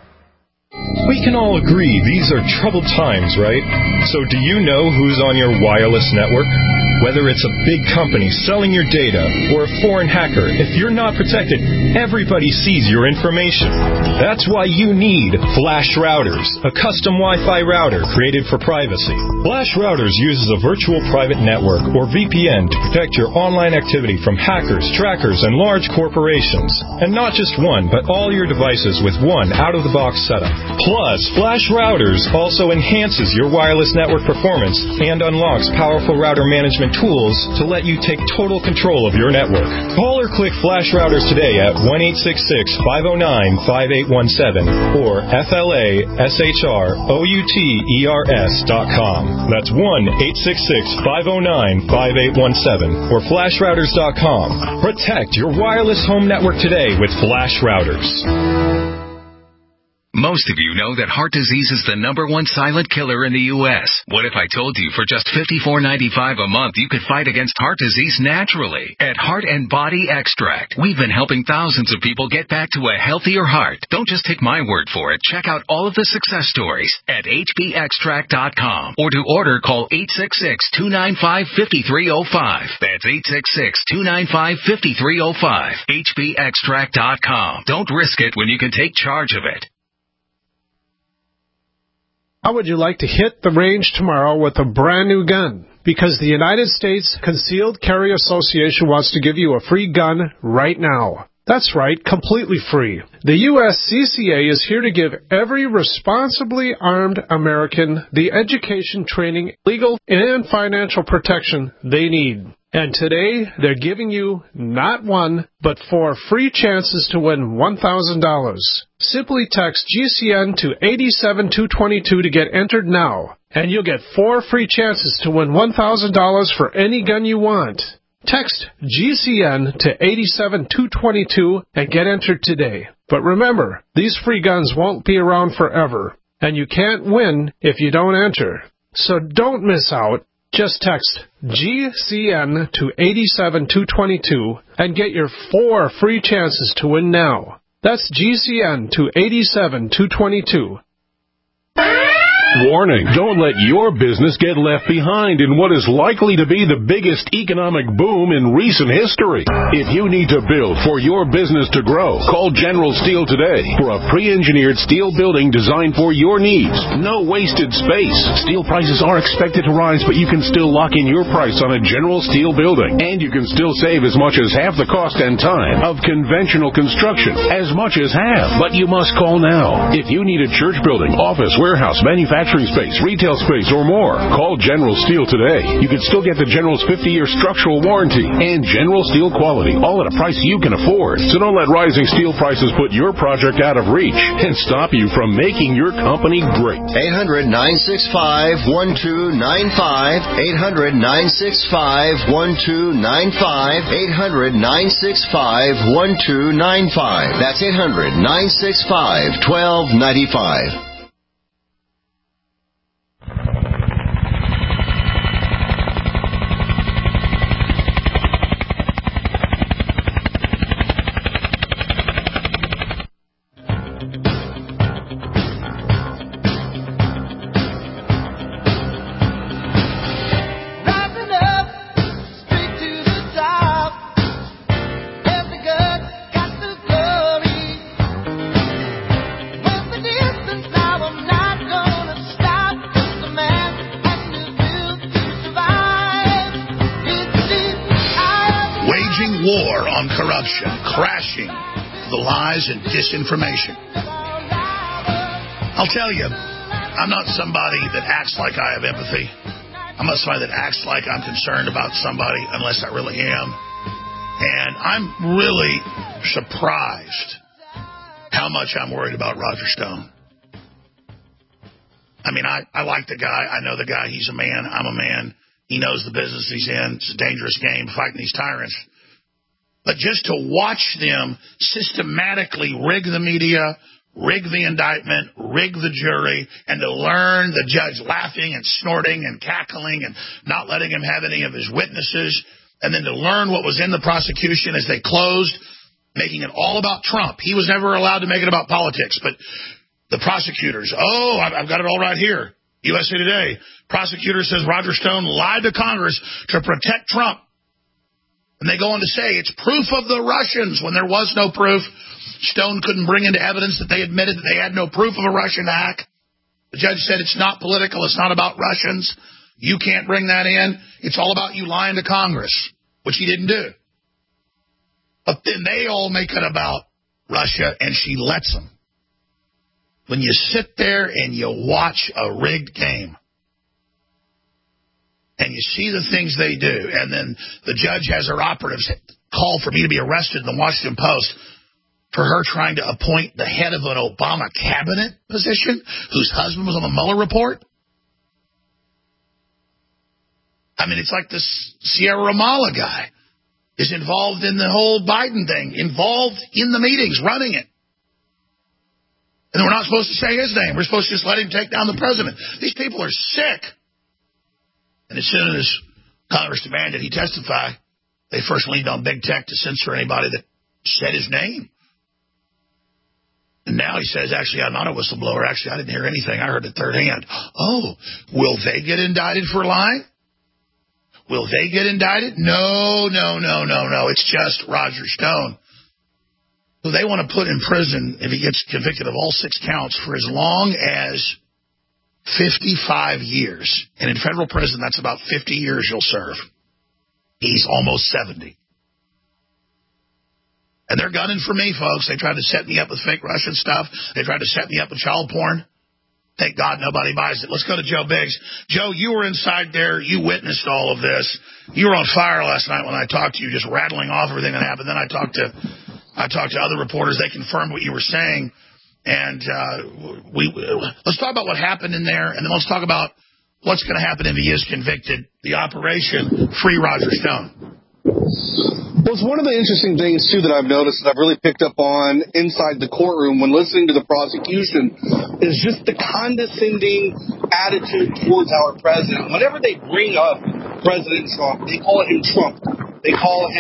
We can all agree these are troubled times, right? So do you know who's on your wireless network? Whether it's a big company selling your data or a foreign hacker, if you're not protected, everybody sees your information. That's why you need Flash Routers, a custom Wi-Fi router created for privacy. Flash Routers uses a virtual private network, or VPN, to protect your online activity from hackers, trackers, and large corporations. And not just one, but all your devices with one out-of-the-box setup. Plus, Flash Routers also enhances your wireless network performance and unlocks powerful router management tools to let you take total control of your network. Call or click Flash Routers today at 1-866-509-5817 or FLASHROUTERS.com. That's 1-866-509-5817 or FlashRouters.com. Protect your wireless home network today with Flash Routers. Most of you know that heart disease is the #1 silent killer in the U.S. What if I told you for just $54.95 a month you could fight against heart disease naturally? At Heart and Body Extract, we've been helping thousands of people get back to a healthier heart. Don't just take my word for it. Check out all of the success stories at hbextract.com. Or to order, call 866-295-5305. That's 866-295-5305. hbextract.com. Don't risk it when you can take charge of it. How would you like to hit the range tomorrow with a brand new gun? Because the United States Concealed Carry Association wants to give you a free gun right now. That's right, completely free. The USCCA is here to give every responsibly armed American the education, training, legal, and financial protection they need. And today, they're giving you not one, but 4 free chances to win $1,000. Simply text GCN to 87222 to get entered now, and you'll get 4 free chances to win $1,000 for any gun you want. Text GCN to 87222 and get entered today. But remember, these free guns won't be around forever, and you can't win if you don't enter. So don't miss out. Just text GCN to 87222 and get your 4 free chances to win now. That's GCN to 87222. Warning, don't let your business get left behind in what is likely to be the biggest economic boom in recent history. If you need to build for your business to grow, call General Steel today for a pre-engineered steel building designed for your needs. No wasted space. Steel prices are expected to rise, but you can still lock in your price on a General Steel building. And you can still save as much as half the cost and time of conventional construction. As much as half. But you must call now. If you need a church building, office, warehouse, manufacturing space, retail space, or more, call General Steel today. You can still get the General's 50-year structural warranty and General Steel quality, all at a price you can afford. So don't let rising steel prices put your project out of reach and stop you from making your company great. 800-965-1295. 800-965-1295. 800-965-1295. That's 800-965-1295. War on corruption, crashing the lies and disinformation. I'll tell you, I'm not somebody that acts like I have empathy. I'm not somebody that acts like I'm concerned about somebody unless I really am. And I'm really surprised how much I'm worried about Roger Stone. I mean, I like the guy. I know the guy. He's a man. I'm a man. He knows the business he's in. It's a dangerous game, fighting these tyrants. But just to watch them systematically rig the media, rig the indictment, rig the jury, and to learn the judge laughing and snorting and cackling and not letting him have any of his witnesses, and then to learn what was in the prosecution as they closed, making it all about Trump. He was never allowed to make it about politics, but the prosecutors, I've got it all right here. USA Today, prosecutor says Roger Stone lied to Congress to protect Trump. And they go on to say it's proof of the Russians when there was no proof. Stone couldn't bring into evidence that they admitted that they had no proof of a Russian hack. The judge said it's not political. It's not about Russians. You can't bring that in. It's all about you lying to Congress, which he didn't do. But then they all make it about Russia, and she lets them. when you sit there and you watch a rigged game and you see the things they do, and then the judge has her operatives call for me to be arrested in the Washington Post for her trying to appoint the head of an Obama cabinet position whose husband was on the Mueller report. I mean, it's like this Sierra Ramallah guy is involved in the whole Biden thing, involved in the meetings, running it. And we're not supposed to say his name. We're supposed to just let him take down the president. These people are sick. And as soon as Congress demanded he testify, they first leaned on big tech to censor anybody that said his name. And now he says, actually, I'm not a whistleblower. Actually, I didn't hear anything. I heard it third hand. Oh, will they get indicted for lying? Will they get indicted? No. It's just Roger Stone, who they want to put in prison if he gets convicted of all 6 counts for as long as 55 years. And in federal prison, that's about 50 years you'll serve. He's almost 70. And they're gunning for me, folks. They tried to set me up with fake Russian stuff. They tried to set me up with child porn. Thank God nobody buys it. Let's go to Joe Biggs. Joe, you were inside there. You witnessed all of this. You were on fire last night when I talked to you, just rattling off everything that happened. Then I talked to other reporters. They confirmed what you were saying. And let's talk about what happened in there, and then let's talk about what's going to happen if he is convicted. The operation Free Roger Stone. Well, it's one of the interesting things, too, that I've noticed that I've really picked up on inside the courtroom when listening to the prosecution is just the condescending attitude towards our president. Whenever they bring up President Trump, they call him Trump. They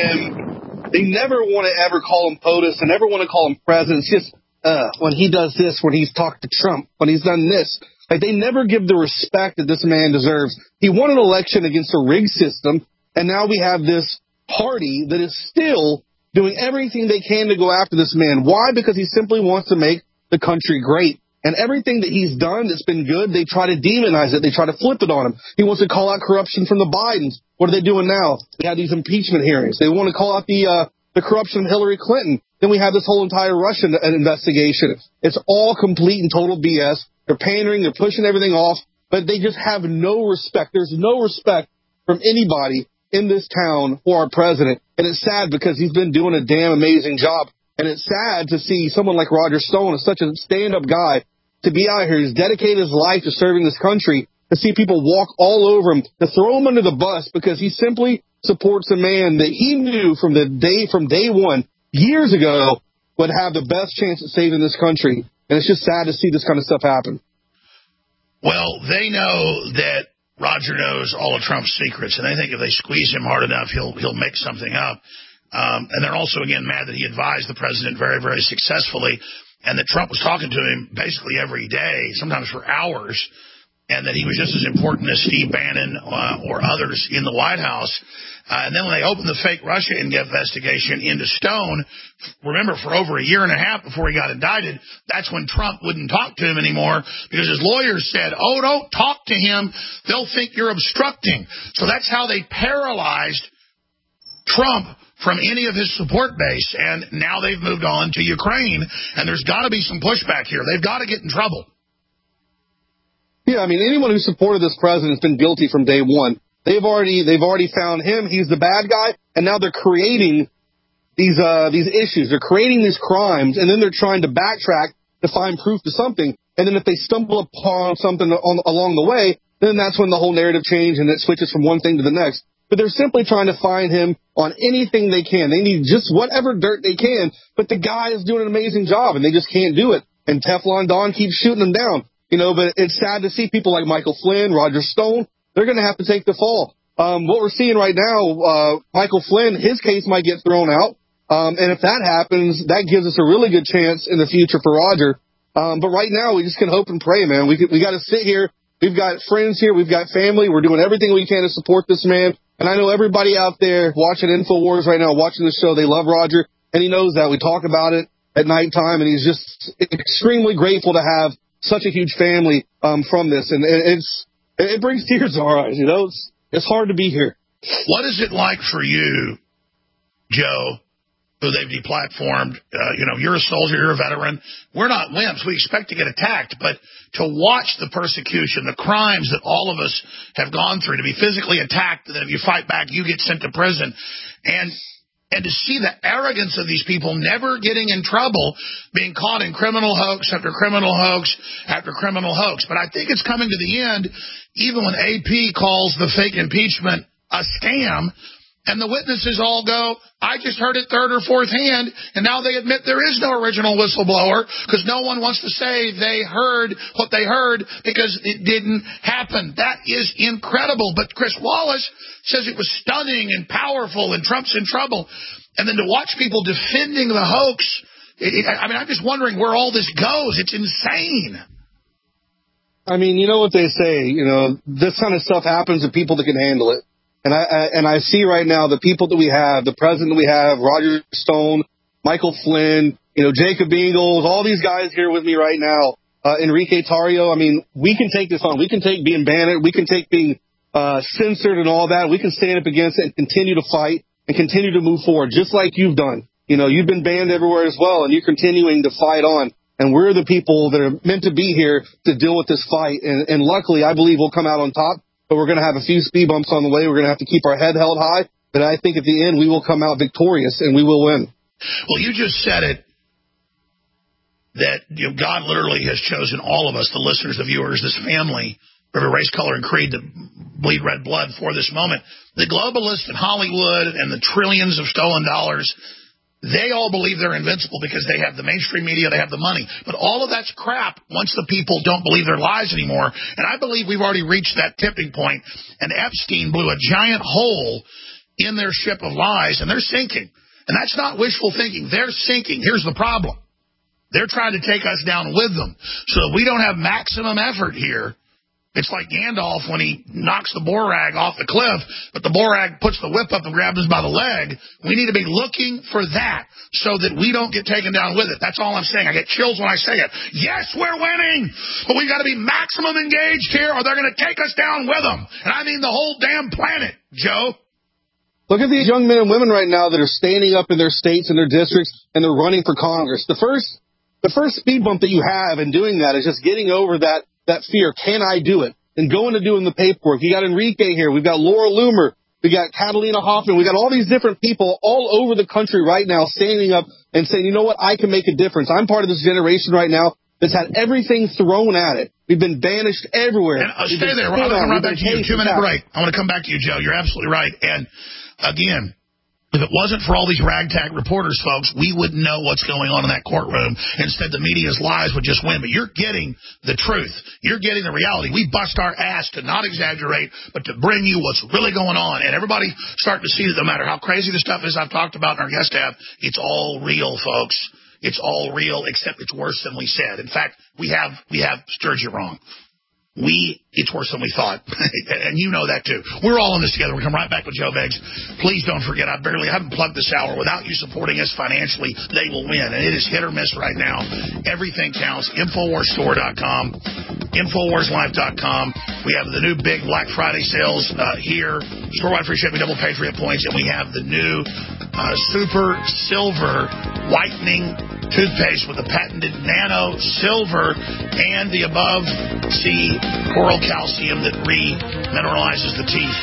never want to ever call him POTUS. They never want to call him president. It's just, when he does this, when he's talked to Trump, when he's done this. Like, they never give the respect that this man deserves. He won an election against a rigged system, and now we have this party that is still doing everything they can to go after this man. Why? Because he simply wants to make the country great. And everything that he's done that's been good, they try to demonize it. They try to flip it on him. He wants to call out corruption from the Bidens. What are they doing now? We have these impeachment hearings. They want to call out the corruption of Hillary Clinton. Then we have this whole entire Russian investigation. It's all complete and total BS. They're pandering. They're pushing everything off. But they just have no respect. There's no respect from anybody in this town for our president. And it's sad because he's been doing a damn amazing job. And it's sad to see someone like Roger Stone, is such a stand-up guy, to be out here. He's dedicated his life to serving this country, to see people walk all over him, to throw him under the bus because he simply supports a man that he knew from day one, years ago, would have the best chance at saving this country. And it's just sad to see this kind of stuff happen. Well, they know that Roger knows all of Trump's secrets, and they think if they squeeze him hard enough, he'll make something up. And they're also, again, mad that he advised the president very, very successfully, and that Trump was talking to him basically every day, sometimes for hours, and that he was just as important as Steve Bannon or others in the White House. And then when they opened the fake Russia investigation into Stone, remember, for over a year and a half before he got indicted, that's when Trump wouldn't talk to him anymore because his lawyers said, oh, don't talk to him. They'll think you're obstructing. So that's how they paralyzed Trump from any of his support base. And now they've moved on to Ukraine, and there's got to be some pushback here. They've got to get in trouble. Yeah, I mean, anyone who supported this president has been guilty from day one. They've already found him. He's the bad guy, and now they're creating these issues. They're creating these crimes, and then they're trying to backtrack to find proof to something. And then if they stumble upon something along the way, then that's when the whole narrative changes and it switches from one thing to the next. But they're simply trying to find him on anything they can. They need just whatever dirt they can, but the guy is doing an amazing job, and they just can't do it. And Teflon Don keeps shooting them down. You know, but it's sad to see people like Michael Flynn, Roger Stone, they're going to have to take the fall. What we're seeing right now, Michael Flynn, his case might get thrown out. And if that happens, that gives us a really good chance in the future for Roger. But right now, we just can hope and pray, man. We got to sit here. We've got friends here. We've got family. We're doing everything we can to support this man. And I know everybody out there watching InfoWars right now, watching the show, they love Roger. And he knows that. We talk about it at nighttime, and he's just extremely grateful to have such a huge family from this, and it brings tears to our eyes. You know, it's hard to be here. What is it like for you, Joe, who they've deplatformed. You're a soldier, you're a veteran. We're not wimps. We expect to get attacked, but to watch the persecution, the crimes that all of us have gone through, to be physically attacked, and then if you fight back, you get sent to prison, and to see the arrogance of these people never getting in trouble, being caught in criminal hoax after criminal hoax after criminal hoax. But I think it's coming to the end, even when AP calls the fake impeachment a scam, and the witnesses all go, I just heard it third or fourth hand, and now they admit there is no original whistleblower because no one wants to say they heard what they heard because it didn't happen. That is incredible. But Chris Wallace says it was stunning and powerful and Trump's in trouble. And then to watch people defending the hoax, I'm just wondering where all this goes. It's insane. I mean, you know what they say, this kind of stuff happens to people that can handle it. And I see right now the people that we have, the president we have, Roger Stone, Michael Flynn, Jacob Ingalls, all these guys here with me right now, Enrique Tarrio. I mean, we can take this on. We can take being banned. We can take being censored and all that. We can stand up against it and continue to fight and continue to move forward, just like you've done. You've been banned everywhere as well, and you're continuing to fight on. And we're the people that are meant to be here to deal with this fight. And luckily, I believe we'll come out on top. But we're going to have a few speed bumps on the way. We're going to have to keep our head held high. But I think at the end, we will come out victorious and we will win. Well, you just said it, that God literally has chosen all of us, the listeners, the viewers, this family, for every race, color, and creed that bleed red blood for this moment. The globalists in Hollywood and the trillions of stolen dollars, they all believe they're invincible because they have the mainstream media, they have the money. But all of that's crap once the people don't believe their lies anymore. And I believe we've already reached that tipping point, and Epstein blew a giant hole in their ship of lies, and they're sinking. And that's not wishful thinking. They're sinking. Here's the problem. They're trying to take us down with them. So if we don't have maximum effort here, it's like Gandalf when he knocks the Borag off the cliff, but the Borag puts the whip up and grabs us by the leg. We need to be looking for that so that we don't get taken down with it. That's all I'm saying. I get chills when I say it. Yes, we're winning, but we've got to be maximum engaged here or they're going to take us down with them. And I mean the whole damn planet, Joe. Look at these young men and women right now that are standing up in their states and their districts, and they're running for Congress. The first speed bump that you have in doing that is just getting over that fear. Can I do it? And going to doing the paperwork. You got Enrique here. We've got Laura Loomer. We got Catalina Hoffman. We got all these different people all over the country right now standing up and saying, you know what? I can make a difference. I'm part of this generation right now that's had everything thrown at it. We've been banished everywhere. And stay there. I'm going to come right back to you. 2-minute break. I want to come back to you, Joe. You're absolutely right. And again, if it wasn't for all these ragtag reporters, folks, we wouldn't know what's going on in that courtroom. Instead, the media's lies would just win. But you're getting the truth. You're getting the reality. We bust our ass to not exaggerate, but to bring you what's really going on. And everybody starting to see that no matter how crazy the stuff is I've talked about in our guest tab, it's all real, folks. It's all real, except it's worse than we said. In fact, we have stirred you wrong. It's worse than we thought. And you know that, too. We're all in this together. We'll come right back with Joe Beggs. Please don't forget, I haven't plugged this hour. Without you supporting us financially, they will win. And it is hit or miss right now. Everything counts. InfoWarsStore.com. InfoWarsLife.com. We have the new big Black Friday sales here. Store-wide free shipping, double Patriot points. And we have the new Super Silver Whitening toothpaste with the patented nano silver and the above sea coral calcium that remineralizes the teeth.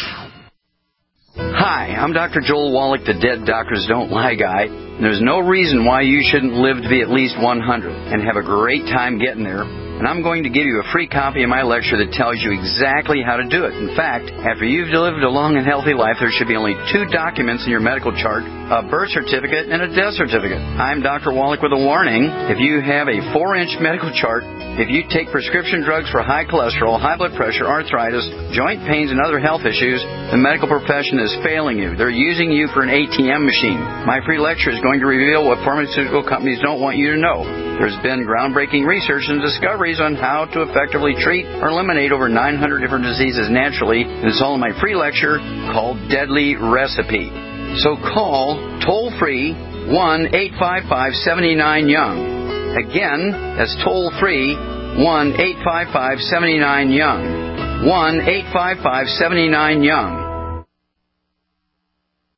Hi, I'm Dr. Joel Wallach, the Dead Doctors Don't Lie guy. There's no reason why you shouldn't live to be at least 100 and have a great time getting there. And I'm going to give you a free copy of my lecture that tells you exactly how to do it. In fact, after you've lived a long and healthy life, there should be only 2 documents in your medical chart, a birth certificate and a death certificate. I'm Dr. Wallach with a warning. If you have a 4-inch medical chart, if you take prescription drugs for high cholesterol, high blood pressure, arthritis, joint pains, and other health issues, the medical profession is failing you. They're using you for an ATM machine. My free lecture is going to reveal what pharmaceutical companies don't want you to know. There's been groundbreaking research and discoveries on how to effectively treat or eliminate over 900 different diseases naturally. And it's all in my free lecture called Deadly Recipe. So call toll-free 1-855-79-YOUNG. Again, that's toll-free 1-855-79-YOUNG. 1-855-79-YOUNG.